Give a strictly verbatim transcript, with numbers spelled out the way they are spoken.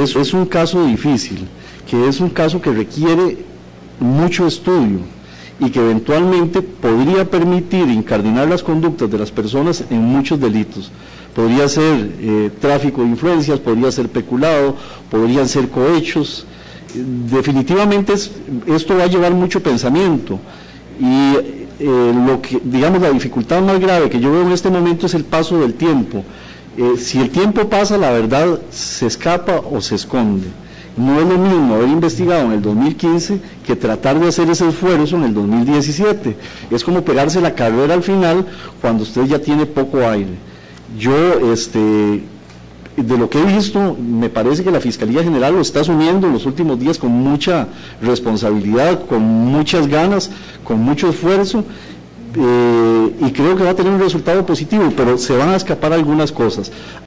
es, es un caso difícil, que es un caso que requiere mucho estudio y que eventualmente podría permitir incardinar las conductas de las personas en muchos delitos. Podría ser eh, tráfico de influencias, podría ser peculado, podrían ser cohechos. Definitivamente es, esto va a llevar mucho pensamiento y eh, lo que, digamos, la dificultad más grave que yo veo en este momento es el paso del tiempo. Eh, si el tiempo pasa, la verdad se escapa o se esconde. No es lo mismo haber investigado en el dos mil quince que tratar de hacer ese esfuerzo en el dos mil diecisiete. Es como pegarse la carrera al final cuando usted ya tiene poco aire. Yo, este, de lo que he visto, me parece que la Fiscalía General lo está asumiendo en los últimos días con mucha responsabilidad, con muchas ganas, con mucho esfuerzo, eh, y creo que va a tener un resultado positivo, pero se van a escapar algunas cosas.